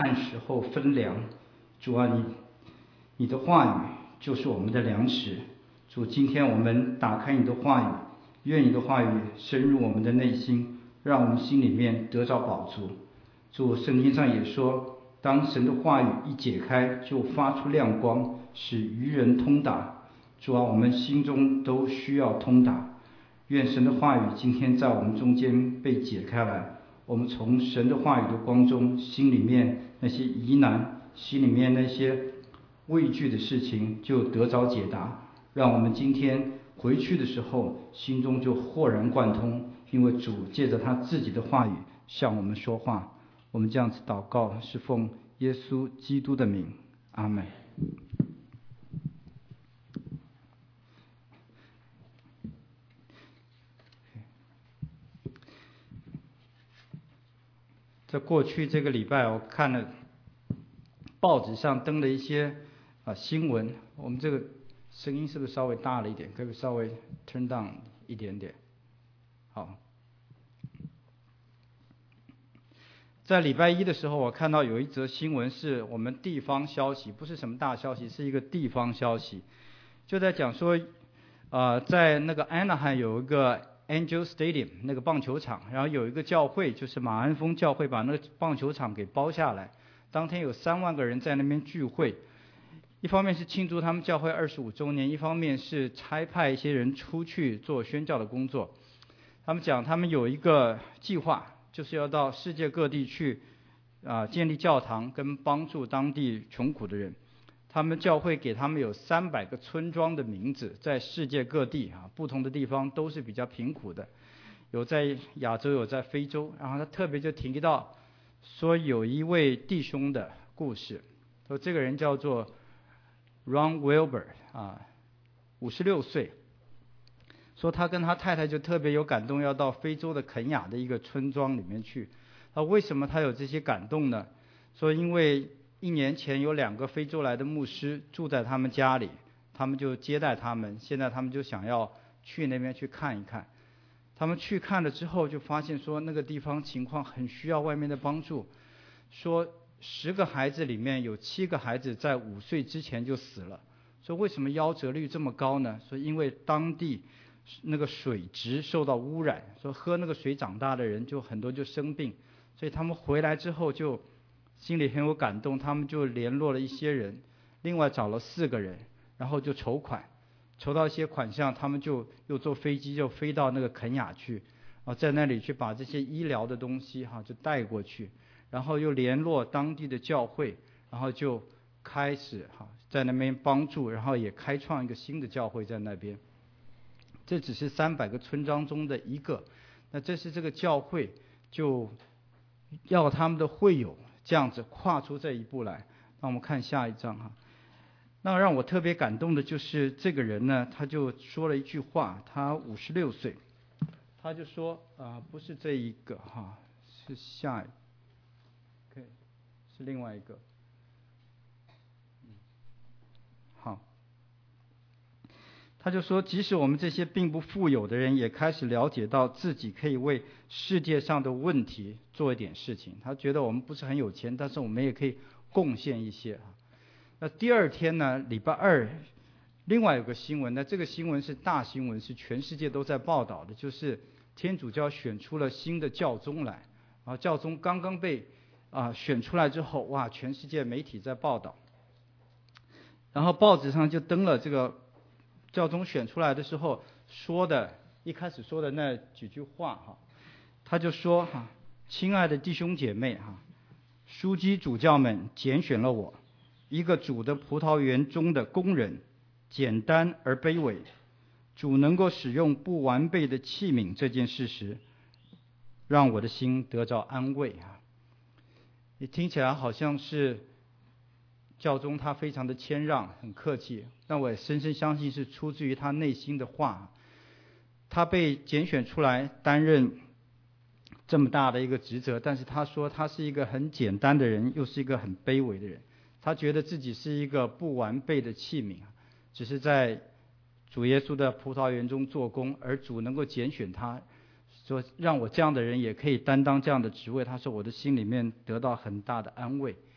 按时候分粮。主啊，你的话语就是我们的粮食。主，今天我们打开你的话语，愿你的话语深入我们的内心，让我们心里面得着饱足。主，圣经上也说，当神的话语一解开，就发出亮光，使愚人通达。主啊，我们心中都需要通达。愿神的话语今天在我们中间被解开来，我们从神的话语的光中，心里面那些疑难，心里面那些畏惧的事情就得着解答，让我们今天回去的时候心中就豁然贯通，因为主借着他自己的话语向我们说话。我们这样子祷告是奉耶稣基督的名，阿们。在过去这个礼拜，我看了报纸上登了一些新闻。我们这个声音是不是稍微大了一点？可不可以稍微 turn down 一点点？好。在礼拜一的时候，我看到有一则新闻是我们地方消息，不是什么大消息，是一个地方消息，就在讲说，在那个安纳罕有一个 Angel Stadium 那个棒球场，然后有一个教会，就是马鞍峰教会，把那个棒球场给包下来。当天有3万个人在那边聚会，一方面是庆祝他们教会25周年，一方面是差派一些人出去做宣教的工作。他们讲他们有一个计划，就是要到世界各地去建立教堂跟帮助当地穷苦的人。他们教会给他们有300个村庄的名字，在世界各地不同的地方都是比较贫苦的，有在亚洲，有在非洲。然后他特别就提到说有一位弟兄的故事，说这个人叫做 Ron Wilber 56岁，说他跟他太太就特别有感动，要到非洲的肯亚的一个村庄里面去。为什么他有这些感动呢？说因为1年前有2个非洲来的牧师住在他们家里，他们就接待他们，现在他们就想要去那边去看一看。他们去看了之后就发现说那个地方情况很需要外面的帮助，说10个孩子里面有7个孩子在5岁之前就死了。说为什么夭折率这么高呢？说因为当地那个水质受到污染，说喝那个水长大的人就很多就生病，所以他们回来之后就心里很有感动，他们就联络了一些人，另外找了4个人，然后就筹款，筹到一些款项，他们就又坐飞机就飞到那个肯亚去，在那里去把这些医疗的东西就带过去，然后又联络当地的教会，然后就开始在那边帮助，然后也开创一个新的教会在那边。这只是300个村庄中的一个，那这是这个教会就要他们的会友这样子跨出这一步来。那我们看下一章那让我特别感动的就是这个人呢，他就说了一句话，他56岁，他就说不是这一个是下一个，是另外一个。好，他就说，即使我们这些并不富有的人也开始了解到自己可以为世界上的问题做一点事情。他觉得我们不是很有钱，但是我们也可以贡献一些。那第二天呢，礼拜二，另外有个新闻，那这个新闻是大新闻，是全世界都在报道的，就是天主教选出了新的教宗来。教宗刚刚被选出来之后，哇，全世界媒体在报道，然后报纸上就登了这个教宗选出来的时候一开始说的那几句话他就说亲爱的弟兄姐妹枢机主教们拣选了我，一个主的葡萄园中的工人，简单而卑微。主能够使用不完备的器皿这件事实，让我的心得着安慰你听起来好像是教宗他非常的谦让很客气，但我也深深相信是出自于他内心的话。他被拣选出来担任这么大的一个职责，但是他说他是一个很简单的人，又是一个很卑微的人。他觉得自己是一个不完备的器皿，只是在主耶稣的葡萄园中做工，而主能够拣选他，说让我这样的人也可以担当这样的职位。他说我的心里面得到很大的安慰。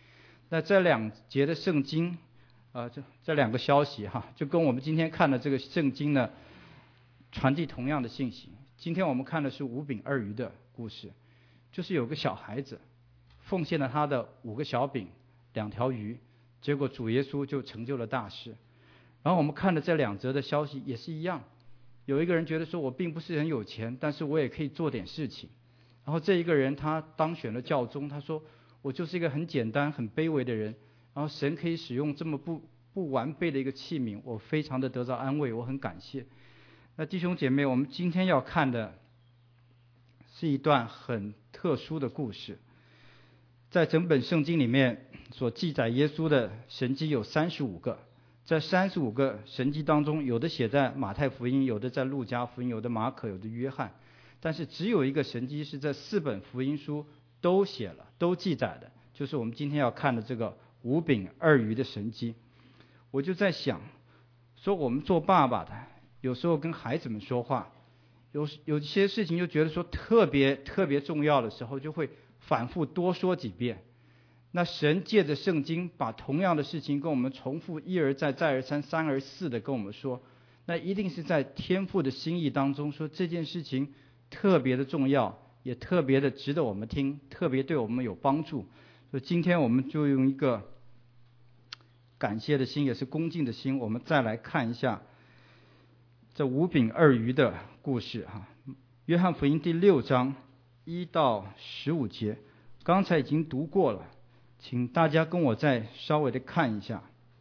那这2节的圣经，这2个消息就跟我们今天看的这个圣经呢，传递同样的信息。今天我们看的是5饼2鱼的故事，就是有个小孩子奉献了他的5个小饼2条鱼，结果主耶稣就成就了大事。然后我们看的这2则的消息也是一样，有一个人觉得说，我并不是很有钱，但是我也可以做点事情。然后这一个人他当选了教宗，他说我就是一个很简单很卑微的人，然后神可以使用这么不完备的一个器皿，我非常的得到安慰，我很感谢。那弟兄姐妹，我们今天要看的是一段很特殊的故事。在整本圣经里面所记载耶稣的神迹有35个，在35个神迹当中，有的写在马太福音，有的在路加福音，有的马可，有的约翰，但是只有一个神迹是这4本福音书都写了都记载的，就是我们今天要看的这个5饼2鱼的神迹。我就在想说，我们做爸爸的有时候跟孩子们说话，有些事情就觉得说特别重要的时候，就会反复多说几遍。那神借着圣经把同样的事情跟我们重复一而再再而三三而四的跟我们说，那一定是在天父的心意当中，说这件事情特别的重要，也特别的值得我们听，特别对我们有帮助。所以今天我们就用一个感谢的心，也是恭敬的心，我们再来看一下这5饼2鱼的故事约翰福音第6章1到15节，刚才已经读过了，请大家跟我再稍微的看一下。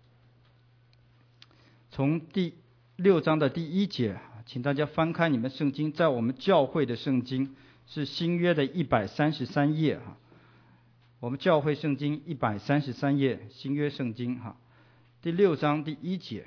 从第6章的第1节，请大家翻开你们圣经，在我们教会的圣经是新约的133页我们教会圣经133页，新约圣经第6章第1节。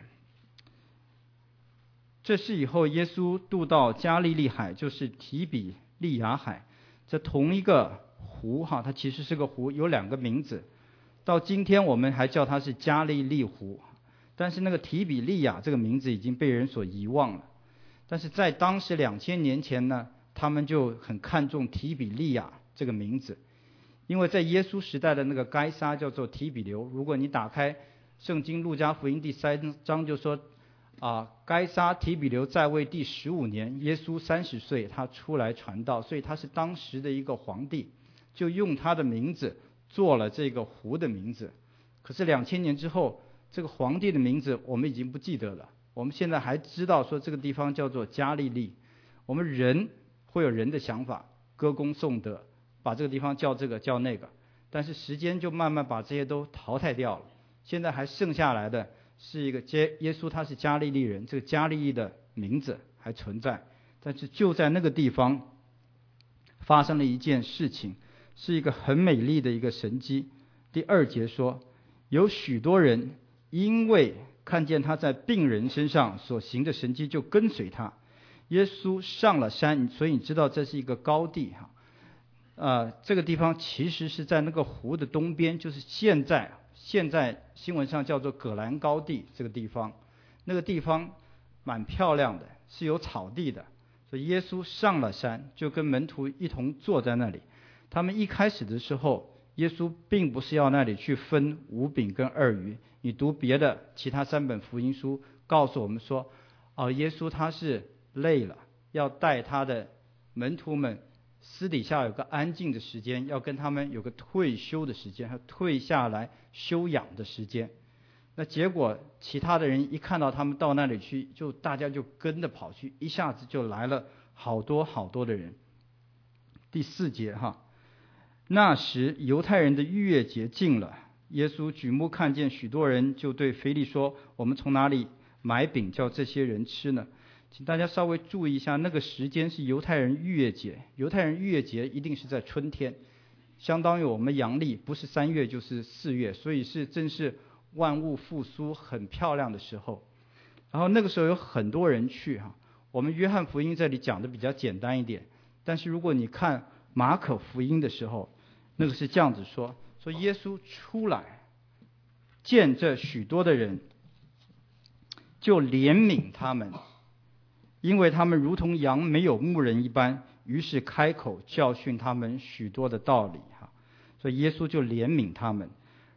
这事以后，耶稣渡到加利利海，就是提比利亚海。这同一个湖它其实是个湖，有2个名字，到今天我们还叫它是加利利湖，但是那个提比利亚这个名字已经被人所遗忘了。但是在当时2000年前呢，他们就很看重提比利亚这个名字，因为在耶稣时代的那个该撒叫做提比留。如果你打开圣经路加福音第3章，就说该撒提比留在位第15年，耶稣30岁，他出来传道，所以他是当时的一个皇帝，就用他的名字做了这个湖的名字。可是2000年之后，这个皇帝的名字我们已经不记得了，我们现在还知道说这个地方叫做加利利。我们人会有人的想法，歌功颂德，把这个地方叫这个叫那个，但是时间就慢慢把这些都淘汰掉了。现在还剩下来的是一个耶稣，他是加利利人，这个加利利的名字还存在。但是就在那个地方发生了一件事情，是一个很美丽的一个神迹。第2节说，有许多人因为看见他在病人身上所行的神迹，就跟随他。耶稣上了山，所以你知道这是一个高地这个地方其实是在那个湖的东边，就是现在新闻上叫做葛兰高地这个地方。那个地方蛮漂亮的，是有草地的。所以耶稣上了山，就跟门徒一同坐在那里。他们一开始的时候，耶稣并不是要那里去分5饼跟2鱼。你读别的其他3本福音书告诉我们说，耶稣他是累了，要带他的门徒们私底下有个安静的时间，要跟他们有个退休的时间，还退下来休养的时间。那结果其他的人一看到他们到那里去，就大家就跟着跑去，一下子就来了好多好多的人。第4节那时犹太人的逾越节近了，耶稣举目看见许多人，就对腓力说，我们从哪里买饼叫这些人吃呢？请大家稍微注意一下，那个时间是犹太人逾越节。犹太人逾越节一定是在春天，相当于我们阳历不是3月就是4月，所以正是万物复苏很漂亮的时候。然后那个时候有很多人去我们约翰福音这里讲的比较简单一点，但是如果你看马可福音的时候，那个是这样子说耶稣出来见这许多的人，就怜悯他们，因为他们如同羊没有牧人一般，于是开口教训他们许多的道理所以耶稣就怜悯他们。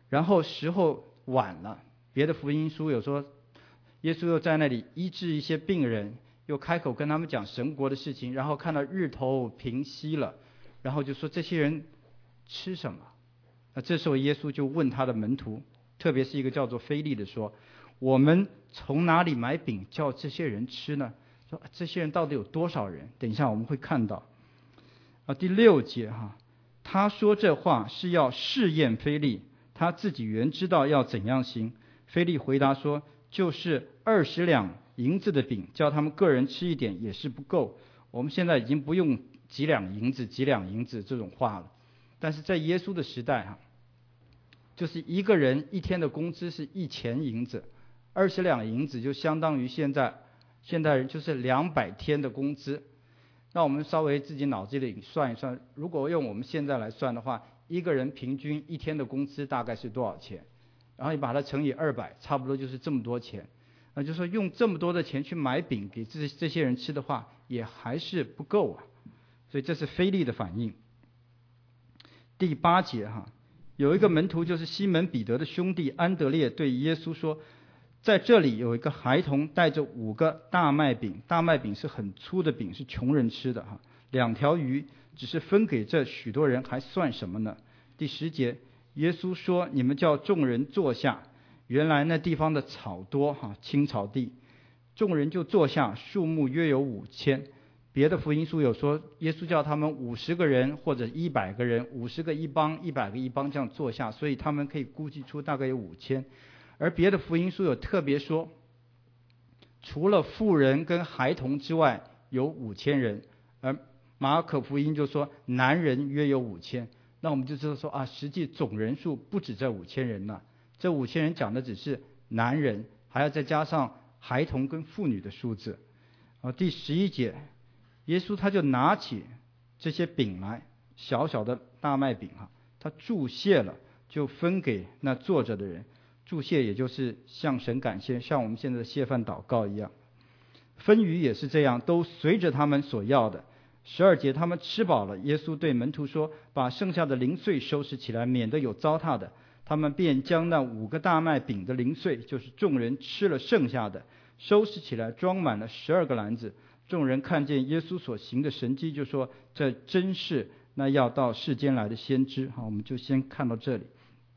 然后时候晚了，别的福音书有说，耶稣又在那里医治一些病人，又开口跟他们讲神国的事情，然后看到日头平息了，然后就说这些人吃什么？那这时候耶稣就问他的门徒，特别是一个叫做腓利的说，我们从哪里买饼叫这些人吃呢？说这些人到底有多少人？等一下我们会看到。第6节他说这话是要试验腓利，他自己原知道要怎样行。腓利回答说，就是20两银子的饼，叫他们个人吃一点也是不够。我们现在已经不用几两银子这种话了，但是在耶稣的时代就是一个人一天的工资是1000银子，20两银子就相当于现代人就是200天的工资。那我们稍微自己脑子里算一算，如果用我们现在来算的话，一个人平均一天的工资大概是多少钱？然后你把它乘以200，差不多就是这么多钱。就说用这么多的钱去买饼给这些人吃的话，也还是不够啊。所以这是腓利的反应。第8节有一个门徒就是西门彼得的兄弟安德烈对耶稣说，在这里有一个孩童带着5个大麦饼，大麦饼是很粗的饼，是穷人吃的2条鱼，只是分给这许多人，还算什么呢？第10节，耶稣说，你们叫众人坐下。原来那地方的草多青草地，众人就坐下，数目约有5000。别的福音书有说，耶稣叫他们50个人或者100个人，50个一帮，100个一帮这样坐下，所以他们可以估计出大概有5000。而别的福音书有特别说，除了妇人跟孩童之外有5000人，而马可福音就说男人约有5000。那我们就知道说实际总人数不止这5000人了。这5000人讲的只是男人，还要再加上孩童跟妇女的数字。第11节，耶稣他就拿起这些饼来，小小的大麦饼他祝谢了，就分给那坐着的人。祝谢也就是向神感谢，像我们现在的谢饭祷告一样。分鱼也是这样，都随着他们所要的。12节，他们吃饱了，耶稣对门徒说，把剩下的零碎收拾起来，免得有糟蹋的。他们便将那5个大麦饼的零碎，就是众人吃了剩下的，收拾起来，装满了12个篮子。众人看见耶稣所行的神迹，就说，这真是那要到世间来的先知。我们就先看到这里。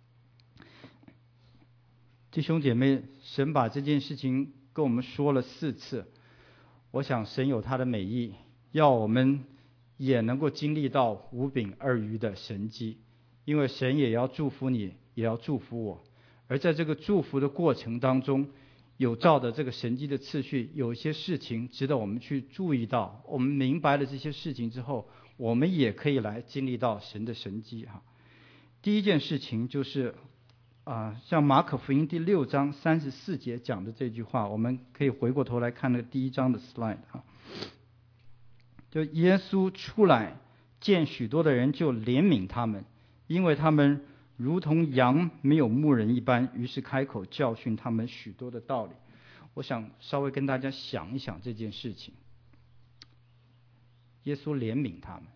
弟兄姐妹，神把这件事情跟我们说了4次，我想神有他的美意，要我们也能够经历到5饼2鱼的神迹，因为神也要祝福你，也要祝福我。而在这个祝福的过程当中，有照的这个神迹的次序，有一些事情值得我们去注意到。我们明白了这些事情之后，我们也可以来经历到神的神迹第一件事情就是像马可福音第6章34节讲的这句话，我们可以回过头来看那个第1章的 slide 就耶稣出来见许多的人，就怜悯他们，因为他们如同羊没有牧人一般，于是开口教训他们许多的道理。我想稍微跟大家想一想这件事情。耶稣怜悯他们，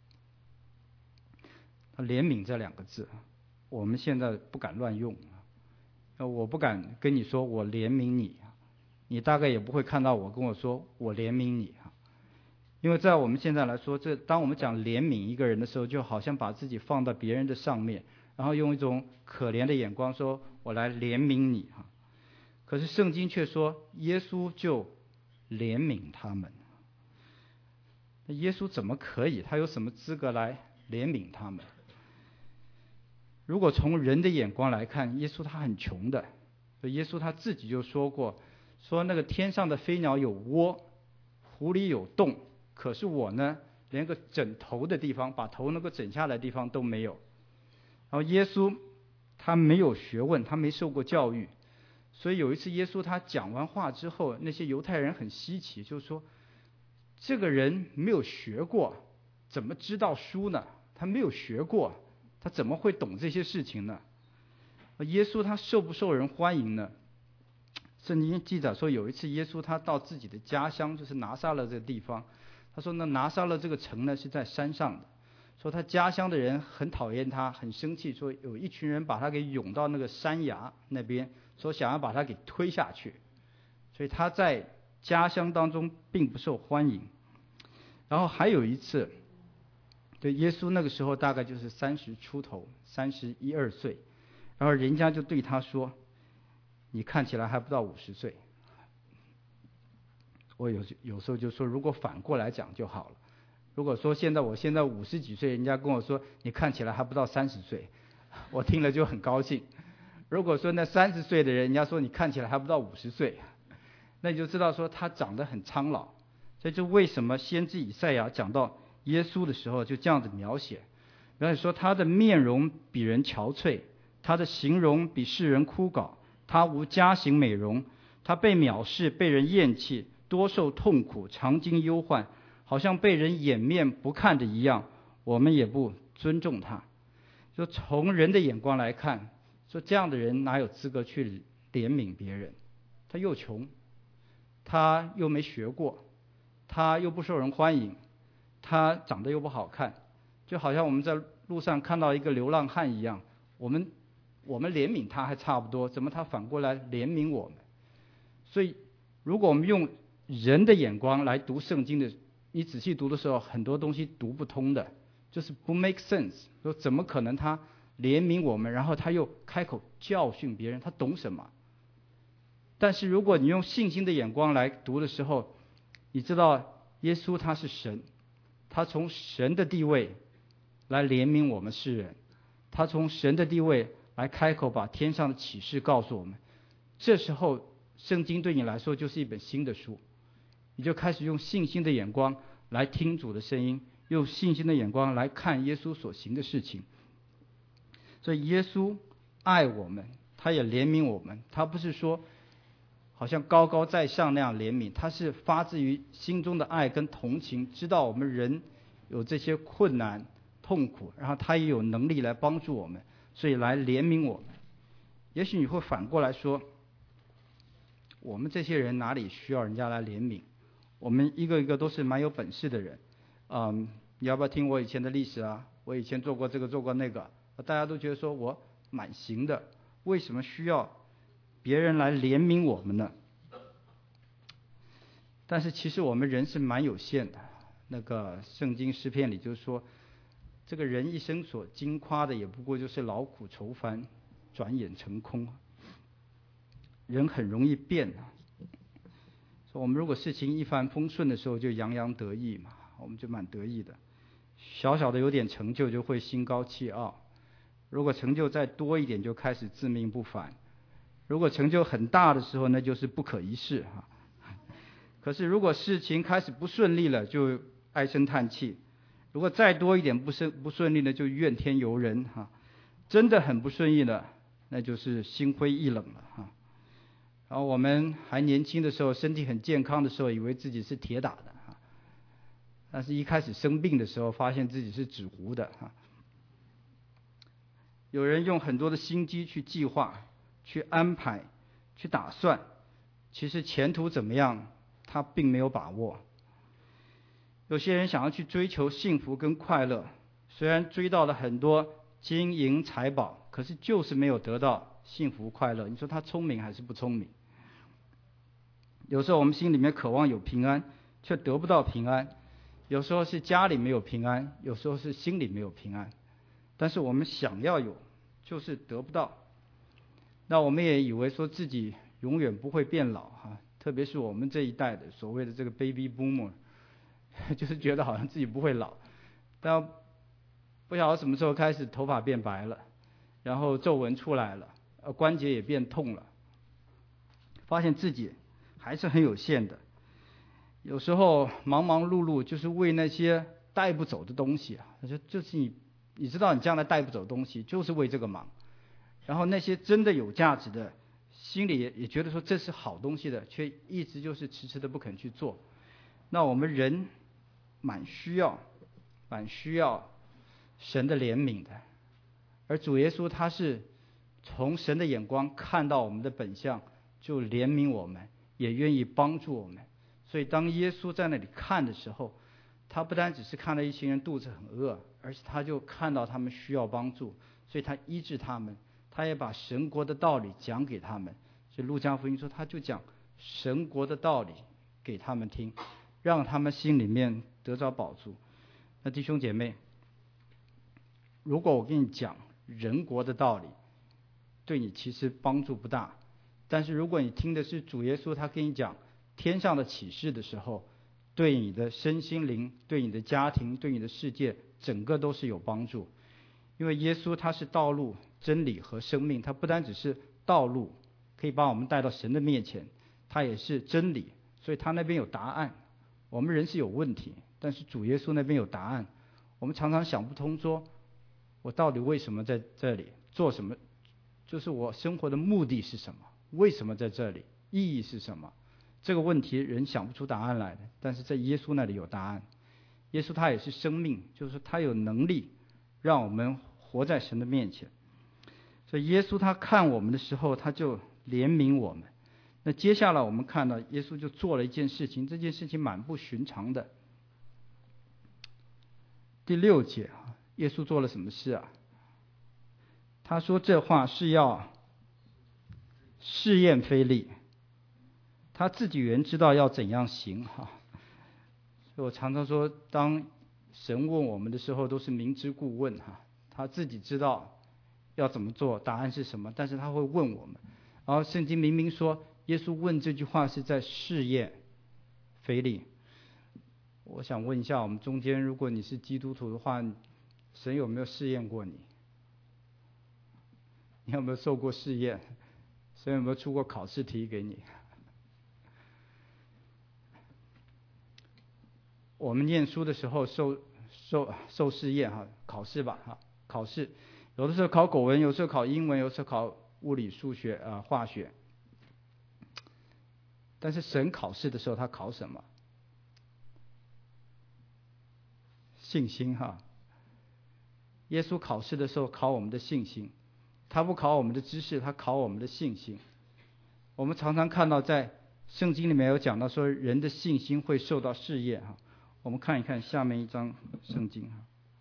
他怜悯这2个字我们现在不敢乱用我不敢跟你说我怜悯你，你大概也不会看到我跟我说我怜悯你因为在我们现在来说，当我们讲怜悯一个人的时候，就好像把自己放到别人的上面，然后用一种可怜的眼光说我来怜悯你可是圣经却说耶稣就怜悯他们。那耶稣怎么可以？他有什么资格来怜悯他们？如果从人的眼光来看，耶稣他很穷的，耶稣他自己就说过，说那个天上的飞鸟有窝，湖里有洞，可是我呢，连个枕头的地方，把头能够枕下来的地方都没有。然后耶稣他没有学问，他没受过教育，所以有一次耶稣他讲完话之后，那些犹太人很稀奇，就说这个人没有学过，怎么知道书呢？他没有学过，他怎么会懂这些事情呢？耶稣他受不受人欢迎呢？圣经记载说，有一次耶稣他到自己的家乡，就是拿撒勒这个地方，他说那拿撒勒这个城呢是在山上的， 说他家乡的人很讨厌他，很生气，说有一群人把他给涌到那个山崖那边，说想要把他给推下去，所以他在家乡当中并不受欢迎。然后还有一次，对耶稣那个时候大概就是30出头，31、2岁，然后人家就对他说：“你看起来还不到50岁。”我有时候就说，如果反过来讲就好了。如果说我现在50几岁，人家跟我说你看起来还不到30岁，我听了就很高兴。如果说那30岁的人，人家说你看起来还不到50岁，那你就知道说他长得很苍老。所以就为什么先知以赛亚讲到耶稣的时候就这样子描写说他的面容比人憔悴，他的形容比世人枯槁，他无佳形美容，他被藐视，被人厌弃，多受痛苦，常经忧患，好像被人掩面不看的一样，我们也不尊重他。就从人的眼光来看，说这样的人哪有资格去怜悯别人？他又穷，他又没学过，他又不受人欢迎，他长得又不好看，就好像我们在路上看到一个流浪汉一样，我们怜悯他还差不多，怎么他反过来怜悯我们？所以如果我们用人的眼光来读圣经的，你仔细读的时候，很多东西读不通的，就是不 make sense。说怎么可能他怜悯我们，然后他又开口教训别人，他懂什么？但是如果你用信心的眼光来读的时候，你知道耶稣他是神，他从神的地位来怜悯我们世人，他从神的地位来开口把天上的启示告诉我们。这时候圣经对你来说就是一本新的书，你就开始用信心的眼光来听主的声音，用信心的眼光来看耶稣所行的事情。所以耶稣爱我们，他也怜悯我们，他不是说好像高高在上那样怜悯，他是发自于心中的爱跟同情，知道我们人有这些困难痛苦，然后他也有能力来帮助我们，所以来怜悯我们。也许你会反过来说，我们这些人哪里需要人家来怜悯？我们一个一个都是蛮有本事的人。你要不要听我以前的历史啊？我以前做过这个做过那个，大家都觉得说我蛮行的，为什么需要别人来怜悯我们呢？但是其实我们人是蛮有限的。那个圣经诗篇里就说，这个人一生所经夸的也不过就是劳苦愁烦，转眼成空。人很容易变啊。说我们如果事情一帆风顺的时候就洋洋得意嘛，我们就蛮得意的。小小的有点成就就会心高气傲，如果成就再多一点就开始自命不凡，如果成就很大的时候那就是不可一世哈。可是如果事情开始不顺利了就唉声叹气，如果再多一点不顺利呢就怨天尤人哈。真的很不顺意了，那就是心灰意冷了哈。然后我们还年轻的时候，身体很健康的时候，以为自己是铁打的哈，但是一开始生病的时候，发现自己是纸糊的哈。有人用很多的心机去计划、去安排、去打算，其实前途怎么样，他并没有把握。有些人想要去追求幸福跟快乐，虽然追到了很多金银财宝，可是就是没有得到幸福快乐。你说他聪明还是不聪明？有时候我们心里面渴望有平安，却得不到平安；有时候是家里没有平安，有时候是心里没有平安。但是我们想要有，就是得不到。那我们也以为说自己永远不会变老哈，特别是我们这一代的所谓的这个 baby boomer， 就是觉得好像自己不会老，但不晓得什么时候开始头发变白了，然后皱纹出来了，关节也变痛了，发现自己还是很有限的。有时候忙忙碌碌就是为那些带不走的东西啊，就是你知道你将来带不走的东西，就是为这个忙。然后那些真的有价值的，心里也觉得说这是好东西的，却一直就是迟迟的不肯去做。那我们人蛮需要神的怜悯的，而主耶稣他是从神的眼光看到我们的本相，就怜悯我们，也愿意帮助我们。所以当耶稣在那里看的时候，他不单只是看到一群人肚子很饿， 而且他就看到他们需要帮助，所以他医治他们，他也把神国的道理讲给他们。所以路加福音说，他就讲神国的道理给他们听，让他们心里面得着饱足。那弟兄姐妹，如果我跟你讲人国的道理，对你其实帮助不大，但是如果你听的是主耶稣他跟你讲天上的启示的时候，对你的身心灵，对你的家庭，对你的世界，整个都是有帮助。因为耶稣他是道路、真理和生命，他不单只是道路，可以把我们带到神的面前，他也是真理，所以他那边有答案。我们人是有问题，但是主耶稣那边有答案。我们常常想不通，说我到底为什么在这里做什么，就是我生活的目的是什么，为什么在这里，意义是什么，这个问题人想不出答案来的，但是在耶稣那里有答案。耶稣他也是生命，就是说他有能力让我们活在神的面前。所以耶稣他看我们的时候，他就怜悯我们。那接下来我们看到耶稣就做了一件事情，这件事情蛮不寻常的。第6节，耶稣做了什么事啊？他说这话是要试验腓利，他自己原知道要怎样行哈。所以我常常说，当神问我们的时候，都是明知故问哈。他自己知道要怎么做，答案是什么，但是他会问我们。然后圣经明明说，耶稣问这句话是在试验腓利。我想问一下，我们中间如果你是基督徒的话，神有没有试验过你？你有没有受过试验？神有没有出过考试题给你？我们念书的时候受试验哈，考试吧哈，考试有的时候考国文，有时候考英文，有时候考物理、数学化学。但是神考试的时候，他考什么？信心哈。耶稣考试的时候考我们的信心，他不考我们的知识，他考我们的信心。我们常常看到在圣经里面有讲到说，人的信心会受到试验哈。我们看一看下面一章圣经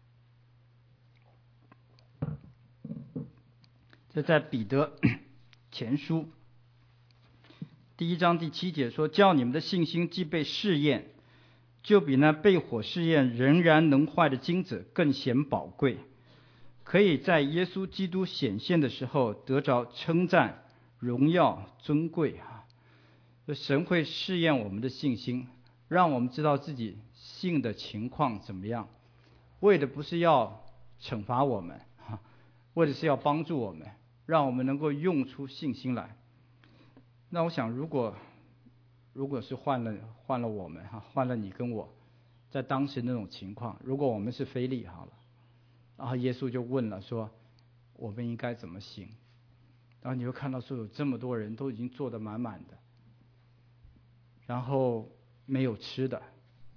哈。这在彼得前书第1章第7节说，叫你们的信心既被试验，就比那被火试验仍然能坏的金子更显宝贵，可以在耶稣基督显现的时候得着称赞、荣耀、尊贵啊！神会试验我们的信心，让我们知道自己信的情况怎么样，为的不是要惩罚我们，为的是要帮助我们，让我们能够用出信心来。那我想，如果是换了我们换了你跟我，在当时那种情况，如果我们是腓利好了，然后耶稣就问了说，我们应该怎么行？然后你会看到说，有这么多人都已经坐得满满的，然后没有吃的，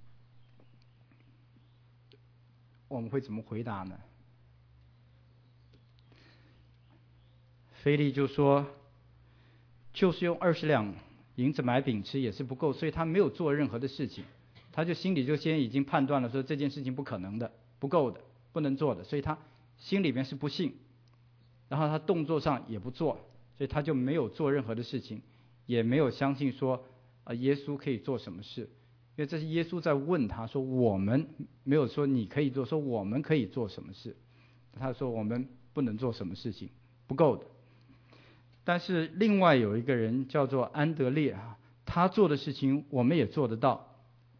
我们会怎么回答呢？腓利就说，就是用20两银子买饼吃也是不够，所以他没有做任何的事情，他就心里就先已经判断了说这件事情不可能的、不够的、不能做的，所以他心里面是不信，然后他动作上也不做，所以他就没有做任何的事情，也没有相信说耶稣可以做什么事，因为这是耶稣在问他说，我们没有说你可以做，说我们可以做什么事，他说我们不能做什么事情，不够的。但是另外有一个人叫做安德烈他做的事情我们也做得到。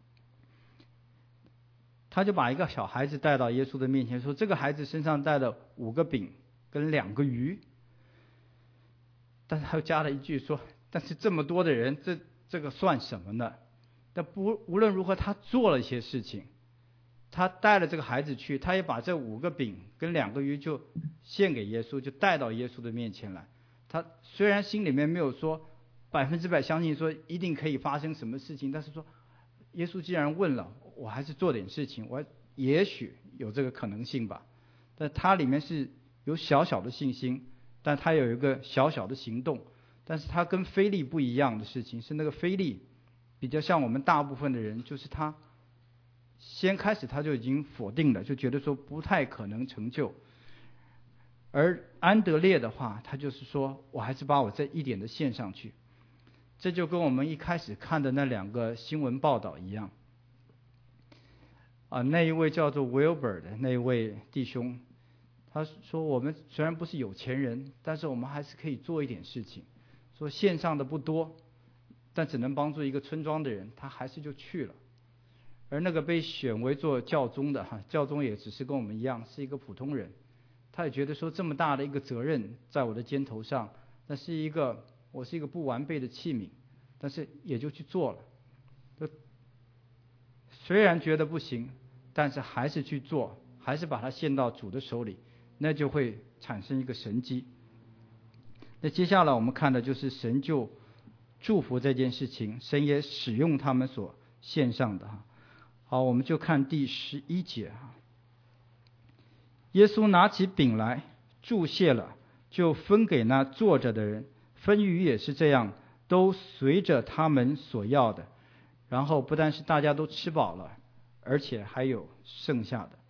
他就把一个小孩子带到耶稣的面前，说这个孩子身上带了5个饼跟2个鱼，但是他又加了一句说，但是这么多的人，这个算什么呢？但无论如何他做了一些事情，他带了这个孩子去，他也把这5个饼跟2个鱼就献给耶稣，就带到耶稣的面前来。他虽然心里面没有说100%相信说一定可以发生什么事情，但是说耶稣既然问了，我还是做点事情，我也许有这个可能性吧。但他里面是有小小的信心，但他有一个小小的行动。但是他跟腓利不一样的事情是，那个腓利比较像我们大部分的人，就是他先开始他就已经否定了，就觉得说不太可能成就。而安德烈的话，他就是说我还是把我这一点的献上去。这就跟我们一开始看的那2个新闻报道一样。那一位叫做 Wilbur 的那一位弟兄，他说我们虽然不是有钱人，但是我们还是可以做一点事情。说线上的不多，但只能帮助一个村庄的人，他还是就去了。而那个被选为做教宗的教宗也只是跟我们一样是一个普通人，他也觉得说这么大的一个责任在我的肩头上，我是一个不完备的器皿，但是也就去做了。虽然觉得不行，但是还是去做，还是把它献到主的手里，那就会产生一个神迹。那接下来我们看的就是神就祝福这件事情，神也使用他们所献上的。好，我们就看第11节。耶稣拿起饼来，祝谢了，就分给那坐着的人，分鱼也是这样，都随着他们所要的。然后不但是大家都吃饱了，而且还有剩下的。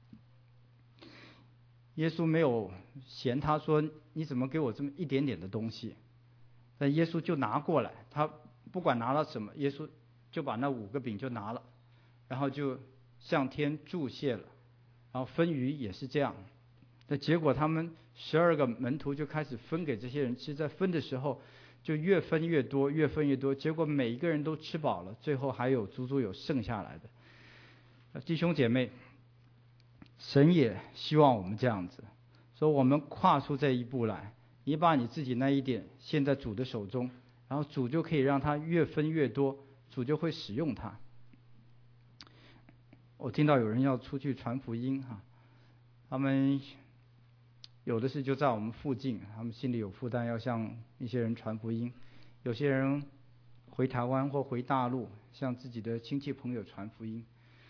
耶稣没有嫌他说你怎么给我这么一点点的东西，但耶稣就拿过来，他不管拿了什么，耶稣就把那5个饼就拿了，然后就向天祝谢了，然后分鱼也是这样。那结果他们12个门徒就开始分给这些人吃，在分的时候就越分越多，越分越多，结果每一个人都吃饱了，最后还有足足有剩下来的。弟兄姐妹，神也希望我们这样子，说我们跨出这一步来，你把你自己那一点献在主的手中，然后主就可以让它越分越多，主就会使用它。我听到有人要出去传福音他们有的是就在我们附近，他们心里有负担要向一些人传福音，有些人回台湾或回大陆向自己的亲戚朋友传福音。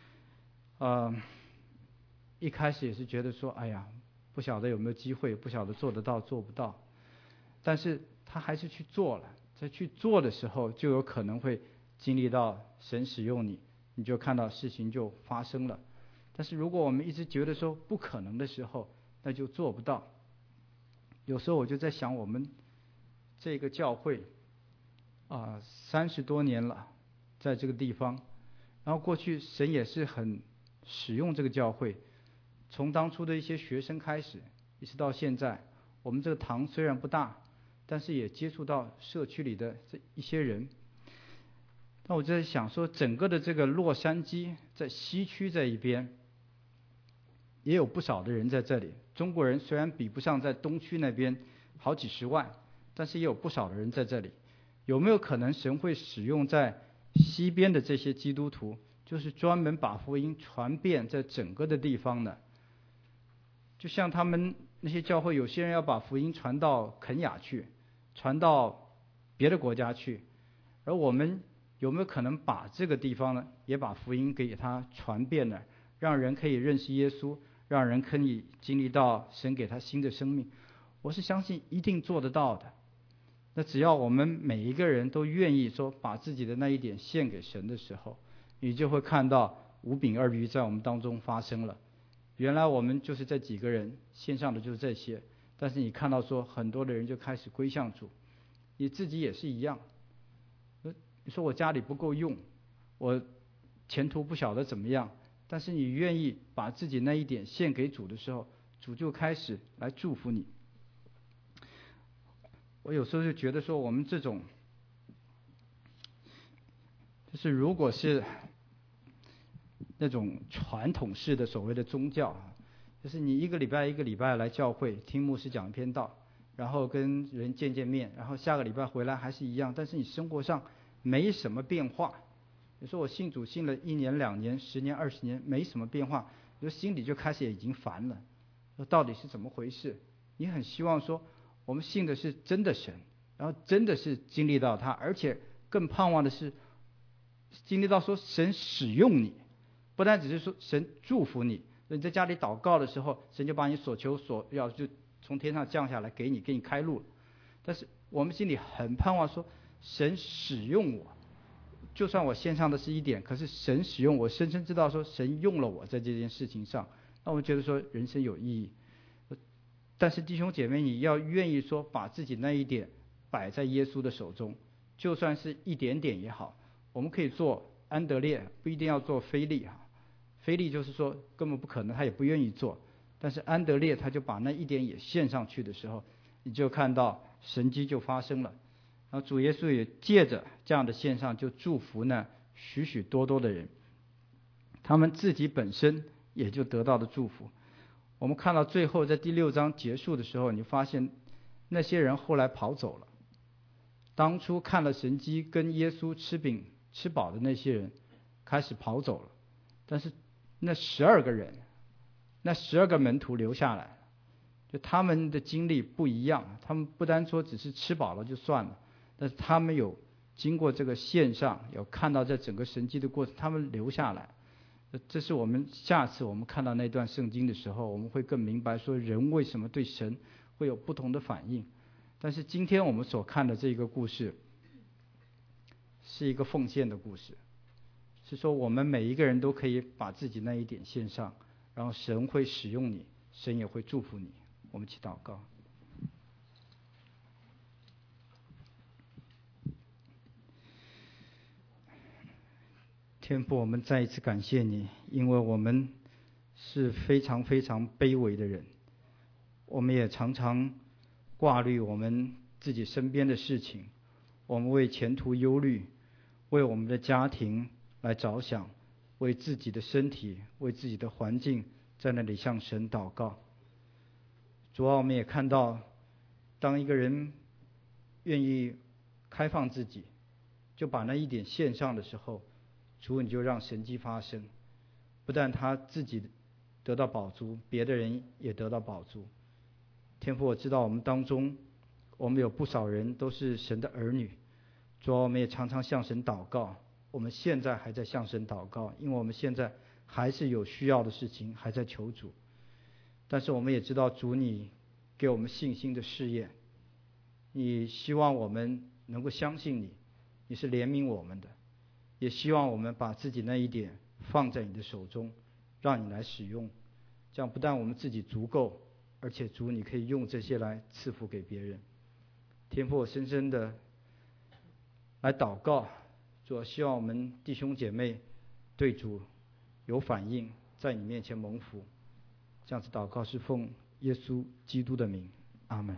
一开始也是觉得说哎呀，不晓得有没有机会，不晓得做得到做不到，但是他还是去做了。在去做的时候就有可能会经历到神使用你，你就看到事情就发生了。但是如果我们一直觉得说不可能的时候，那就做不到。有时候我就在想，我们这个教会30多年了，在这个地方，然后过去神也是很使用这个教会，从当初的一些学生开始，一直到现在，我们这个堂虽然不大，但是也接触到社区里的这一些人。那我就在想说，整个的这个洛杉矶在西区这一边也有不少的人在这里，中国人虽然比不上在东区那边好几十万，但是也有不少的人在这里。有没有可能神会使用在西边的这些基督徒，就是专门把福音传遍在整个的地方呢？就像他们那些教会，有些人要把福音传到肯雅去，传到别的国家去，而我们有没有可能把这个地方呢，也把福音给它传遍了，让人可以认识耶稣，让人可以经历到神给他新的生命？我是相信一定做得到的。那只要我们每一个人都愿意说把自己的那一点献给神的时候，你就会看到5饼2鱼在我们当中发生了。原来我们就是这几个人献上的就是这些，但是你看到说很多的人就开始归向主，你自己也是一样。你说我家里不够用，我前途不晓得怎么样，但是你愿意把自己那一点献给主的时候，主就开始来祝福你。我有时候就觉得说，我们这种就是如果是那种传统式的所谓的宗教，就是你一个礼拜来教会听牧师讲一篇道，然后跟人见面，然后下个礼拜回来还是一样，但是你生活上没什么变化。你说我信主信了1年2年10年20年没什么变化，就心里就开始已经烦了，说到底是怎么回事？你很希望说我们信的是真的神，然后真的是经历到他，而且更盼望的是经历到说神使用你，不单只是说神祝福你，你在家里祷告的时候，神就把你所求所要就从天上降下来给你开路。但是我们心里很盼望说神使用我， 就算我献上的是一点，可是神使用我，深深知道说神用了我在这件事情上，那我觉得说人生有意义。但是弟兄姐妹，你要愿意说把自己那一点摆在耶稣的手中，就算是一点点也好。我们可以做安德烈，不一定要做腓利哈。腓利就是说根本不可能，他也不愿意做。但是安德烈他就把那一点也献上去的时候，你就看到神迹就发生了。然后主耶稣也借着这样的献上，就祝福呢许许多多的人，他们自己本身也就得到了祝福。我们看到最后在第6章结束的时候，你发现那些人后来跑走了。当初看了神迹跟耶稣吃饼吃饱的那些人开始跑走了，但是那12个人，那12个门徒留下来，就他们的经历不一样。他们不单说只是吃饱了就算了，但是他们有经过这个线上，有看到这整个神迹的过程，他们留下来。这是我们下次我们看到那段圣经的时候，我们会更明白说人为什么对神会有不同的反应。但是今天我们所看的这个故事是一个奉献的故事，是说我们每一个人都可以把自己那一点献上，然后神会使用你，神也会祝福你。我们一起祷告。天父，我们再一次感谢你，因为我们是非常非常卑微的人，我们也常常挂虑我们自己身边的事情，我们为前途忧虑，为我们的家庭来着想，为自己的身体，为自己的环境在那里向神祷告。主啊，我们也看到当一个人愿意开放自己，就把那一点献上的时候，主你就让神迹发生，不但他自己得到饱足，别的人也得到饱足。天父，我知道我们当中我们有不少人都是神的儿女，主啊，我们也常常向神祷告，我们现在还在向神祷告，因为我们现在还是有需要的事情还在求主。但是我们也知道主你给我们信心的试验，你希望我们能够相信你，你是怜悯我们的，也希望我们把自己那一点放在你的手中，让你来使用。这样不但我们自己足够，而且主你可以用这些来赐福给别人。天父，我深深的来祷告，主，希望我们弟兄姐妹对主有反应，在你面前蒙福。这样子祷告是奉耶稣基督的名，阿们。